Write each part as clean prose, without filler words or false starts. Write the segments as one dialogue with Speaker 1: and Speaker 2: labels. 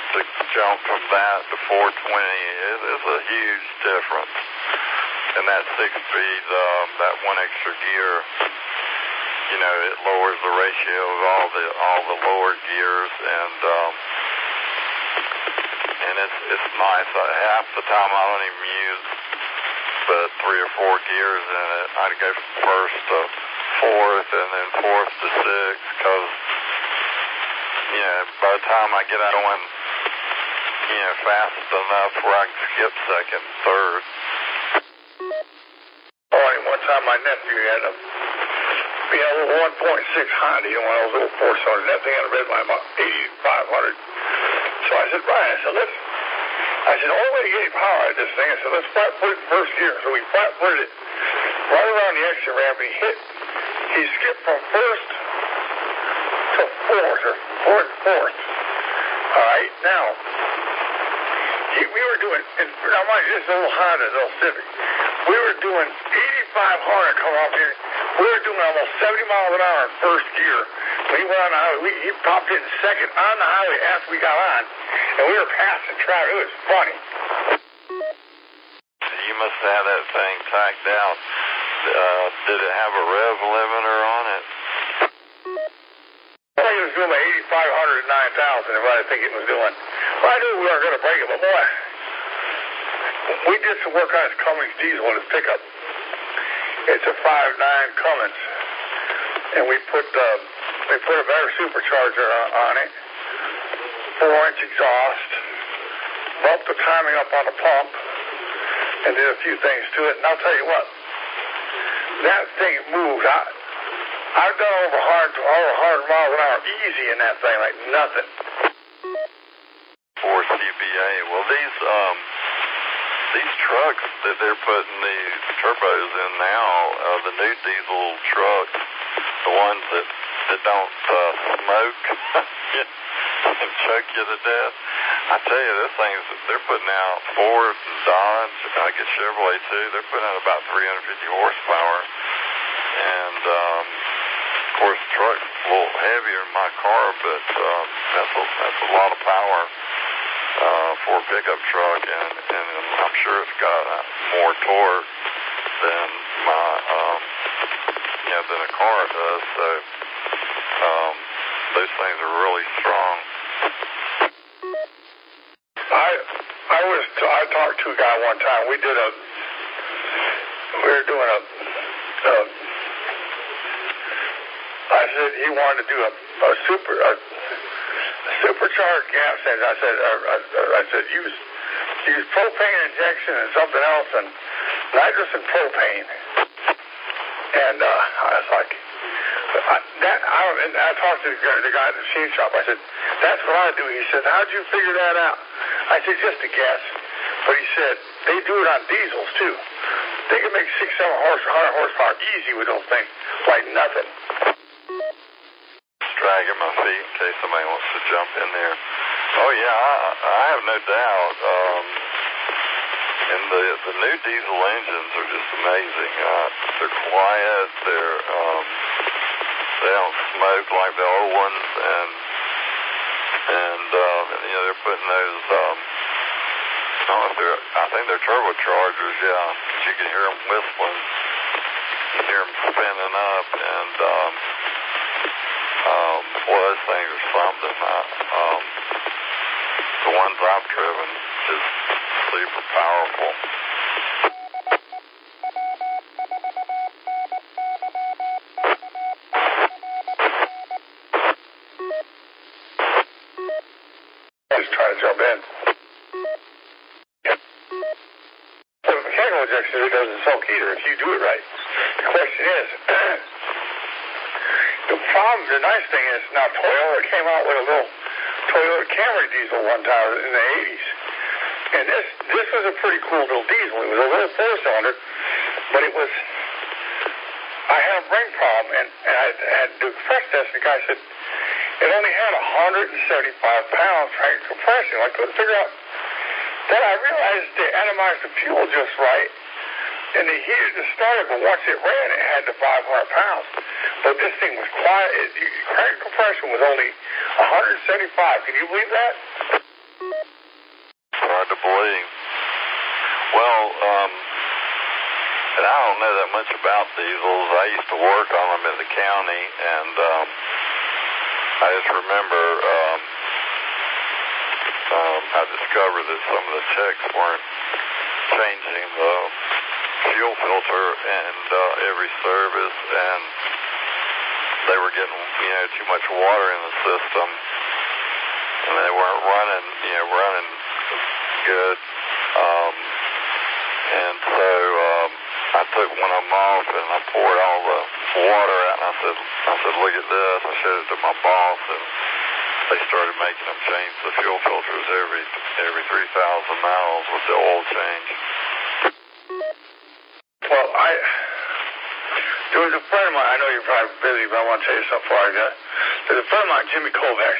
Speaker 1: to jump from that to 420 is a huge difference. And that 6-speed, that one extra gear, you know, it lowers the ratio of all the lower gears, and it's nice. Half the time I don't even use but 3 or 4 gears in it. I'd go from first to fourth, and then fourth to sixth, because, you know, by the time I get out going, you know, fast enough where I can skip second, third.
Speaker 2: Oh, and one time my nephew had a little 1.6 Honda, you know, one of those little four-cylinder. That thing had a red line about 8,500. So I said, Brian, I said, the only way to get power out of this thing, I said, let's flat put it in first gear. So we flat put it right around the exit ramp, and he skipped from first to fourth, or fourth. All right, now, we were doing, now mind you, this is a little Honda, a little Civic. We were doing 8,500 come off here. We were doing almost 70 miles an hour in first gear. When he went on the highway, he popped in second on the highway after we got on, and we were passing traffic. It was funny.
Speaker 1: You must have that thing tacked down. Did it have a rev limiter on it?
Speaker 2: I think it was doing like 8,500 and 9,000 is what I think it was doing. Well, I knew we weren't going to break it, but boy, we did some work on his Cummins diesel in his pickup. It's a 5.9 Cummins, and we put a better supercharger on it, 4-inch exhaust, bumped the timing up on the pump, and did a few things to it. And I'll tell you what, that thing moved. I've done over 100 miles an hour easy in that thing, like nothing.
Speaker 1: 4 CBA. Well, these trucks that they're putting these turbos in now, the new diesel trucks, the ones that don't smoke and choke you to death, I tell you, they're putting out, Ford and Dodge, I guess Chevrolet too, they're putting out about 350 horsepower. And, of course, the truck's a little heavier than my car, but that's a lot of power for a pickup truck, and I'm sure it's got more torque than than a car does. So those things are really strong.
Speaker 2: I talked to a guy one time. We were doing I said he wanted to do a supercharged gas engine. I said use propane injection and something else, and nitrous and propane. And I was like, I talked to the guy at the machine shop. I said, that's what I do. He said, how'd you figure that out? I said, just a guess. But he said, they do it on diesels too. They can make 600, 700 horsepower easy with those things, like nothing.
Speaker 1: Dragging my feet in case somebody wants to jump in there. Oh yeah, I have no doubt. And the new diesel engines are just amazing. They're quiet. They don't smoke like the old ones, and you know, they're putting those. I think they're turbochargers. Yeah, but you can hear them whistling. You hear them spinning up, and boy, those things are something. The ones I've driven is super powerful.
Speaker 2: Just trying to jump in. The mechanical injection doesn't soak either if you do it right. The question is, the nice thing is now Toyota came out with a little Toyota Camry diesel one time in the 80s. And this was a pretty cool little diesel. It was a little 4-cylinder, but I had a brake problem, and I had to do a crash test, and the guy said it only had 175 pounds crank compression. I couldn't figure out. Then I realized they atomized the fuel just right, and they heated the starter, but once it ran, it had the 500 pounds. But this thing was quiet. Crank compression was only 175. Can you believe that?
Speaker 1: Hard to believe. Well, and I don't know that much about diesels. I used to work on them in the county, and I just remember I discovered that some of the techs weren't changing the fuel filter and every service, and they were getting, too much water in the system, and they weren't running good. And so I took one of them off and I poured all the water out, and I said, look at this. I showed it to my boss, and they started making them change the fuel filters every 3,000 miles with the oil change.
Speaker 2: Well, there was a friend of mine. I know you're probably busy, but I want to tell you something before I go. There's a friend of mine, Jimmy Kovacs.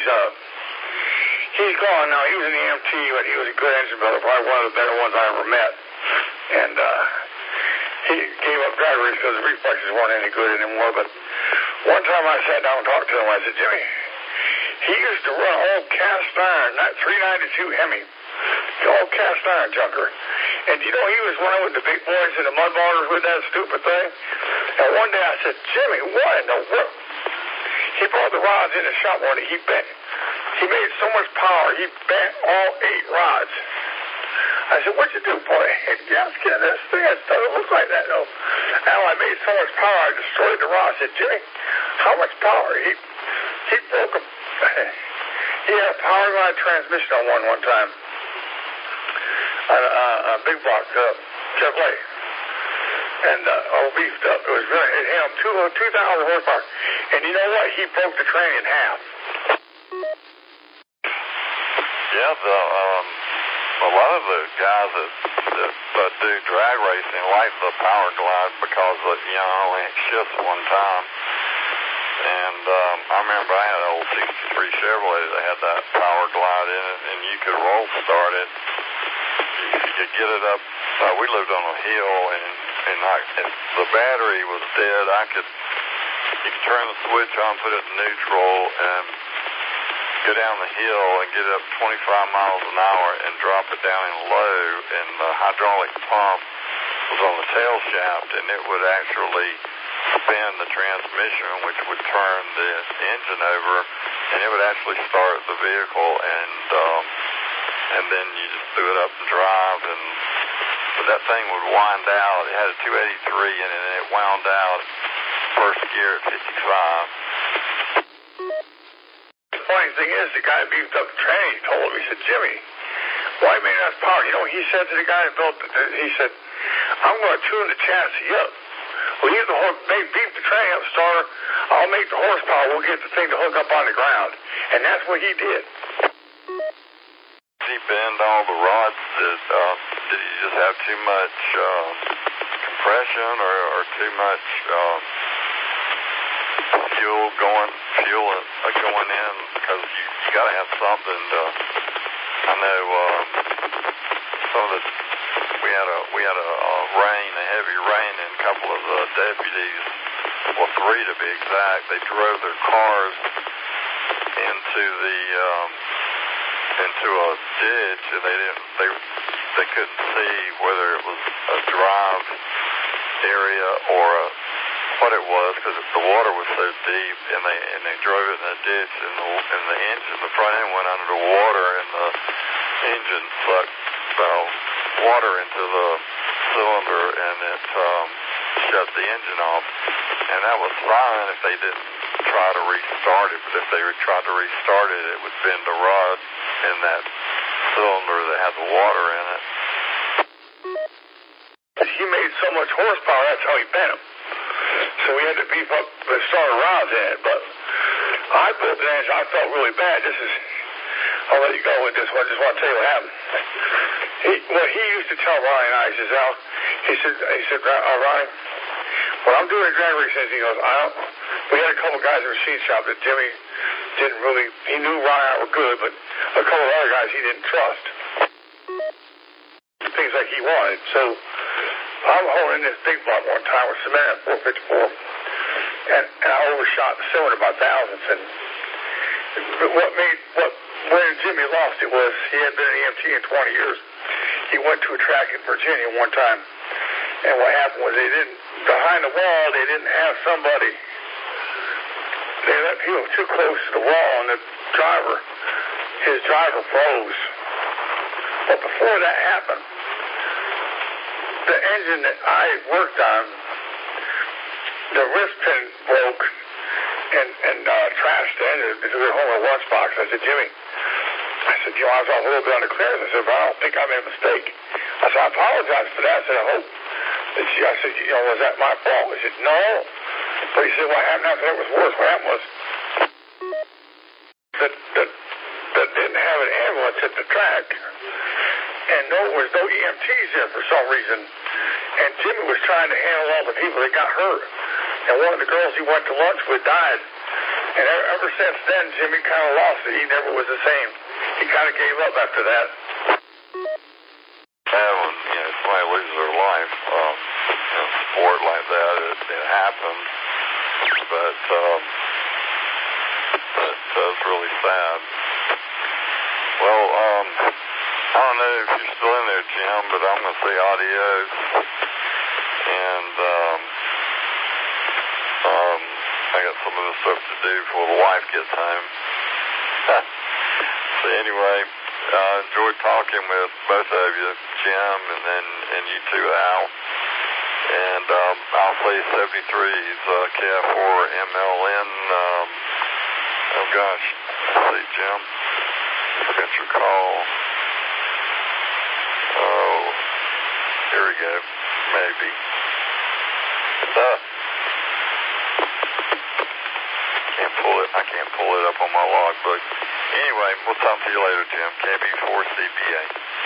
Speaker 2: He's gone now. He was in the EMT, but he was a good engine builder, probably one of the better ones I ever met. And he gave up drag race because the reflexes weren't any good anymore. But one time I sat down and talked to him. I said, Jimmy, he used to run all cast iron, not 392 Hemi, all cast iron junker. And he was running with the big boys in the mud bars with that stupid thing. And one day I said, Jimmy, what in the world? He brought the rods in the shop one day. He made so much power, he bent all 8 rods. I said, what'd you do, boy? Yeah, I'm scared of this thing. It doesn't look like that, though. Al, I made so much power, I destroyed the rod. I said, Jimmy, how much power? He broke them. He had a power line transmission on one time. A big block Chevrolet. And all beefed up. It had 2,000 horsepower. And you know what? He broke the train in half.
Speaker 1: Yeah, a lot of the guys that do drag racing like the Power Glide because only shifts one time. And I remember I had an old 63 Chevrolet that had that Power Glide in it, and you could roll start it. You could get it up. We lived on a hill, and if the battery was dead, you could turn the switch on, put it in neutral, and go down the hill and get up 25 miles an hour and drop it down in low, and the hydraulic pump was on the tail shaft, and it would actually spin the transmission, which would turn the engine over, and it would actually start the vehicle, and then you just threw it up and drive, but that thing would wind out. It had a 283 in it, and it wound out first gear at 55.
Speaker 2: The funny thing is, the guy beefed up the train. He told him, he said, Jimmy, why made enough power? He said to the guy that built it, he said, I'm going to tune the chassis up. We'll use beef the train up, starter. I'll make the horsepower. We'll get the thing to hook up on the ground. And that's what he did.
Speaker 1: Did he bend all the rods? Did he just have too much compression or too much fuel going in? Because you got to have something to. I know some of the. We had a heavy rain, and a couple of the deputies, well, 3 to be exact, they drove their cars into a ditch, and they couldn't see whether it was a drive area or what it was, because the water was so deep, and they drove it in a ditch, and the engine, the front end went under the water, and the engine sucked water into the cylinder, and it shut the engine off. And that was fine if they didn't try to restart it, but if they tried to restart it, it would bend the rod in that cylinder that had the water in it.
Speaker 2: He made so much horsepower, that's how he bent them. So we had to beef up the starter rods in it, but I built an engine. I felt really bad. I'll let you go with this one. I just want to tell you what happened. He used to tell Ronnie and I, he says, Al, he said, Ronnie, when I'm doing a drag race, he goes, we had a couple guys in the machine shop that Jimmy didn't really, he knew Ronnie and I were good, but a couple of other guys he didn't trust. Things like he wanted. So I'm holding this big block one time with cement at 454, and I overshot the cylinder by thousandths. And when Jimmy Jimmy lost it was he hadn't been an EMT in 20 years. He went to a track in Virginia one time, and what happened was behind the wall, they didn't have somebody. They let people too close to the wall, and his driver froze. But before that happened, the engine that I worked on, the wrist pin broke and trashed the engine. They took it home in a lunchbox. I said, Jimmy, I was off a little bit on the clearance. I said, but I don't think I made a mistake. I said, I apologize for that. I said, I hope. I said, was that my fault? He said, no. But he said, what happened after that was worse. What happened was that didn't have an ambulance at the track, and there was no EMTs there for some reason. And Jimmy was trying to handle all the people that got hurt. And one of the girls he went to lunch with died. And ever since then, Jimmy kind of lost it. He never was the same. He kind of gave up after that.
Speaker 1: Yeah, when somebody loses their life, in a sport like that, it happens. But it's really sad. Well, I don't know if you're still in there, Jim, but I'm going to say adios. And I got some of the stuff to do before the wife gets home. So anyway, enjoyed talking with both of you, Jim, and you two, Al. And I'll say 73's KF4 MLN. Oh gosh, let's see, Jim. I got your call. Oh, here we go. Maybe. I can't pull it up on my logbook. Anyway, we'll talk to you later, Jim. KB4CBA.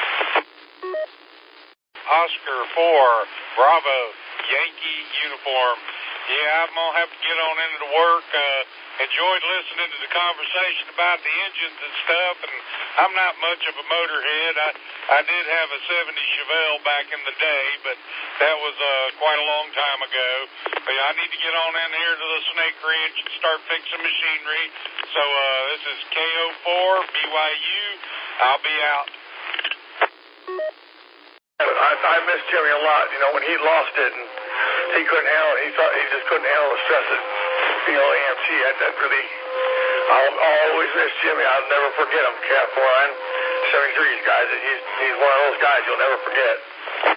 Speaker 3: Oscar 4, Bravo, Yankee uniform. Yeah, I'm going to have to get on into the work. Enjoyed listening to the conversation about the engines and stuff, and I'm not much of a motorhead. I did have a 70 Chevelle back in the day, but that was quite a long time ago. But I need to get on in here to the Snake Ridge and start fixing machinery. So this is KO4, BYU. I'll be out.
Speaker 2: I miss Jimmy a lot. When he lost it and he couldn't handle it, he just couldn't handle the stress of AMC. That really, I'll always miss Jimmy. I'll never forget him. Cat 4 and 73's guys. He's one of those guys you'll never forget.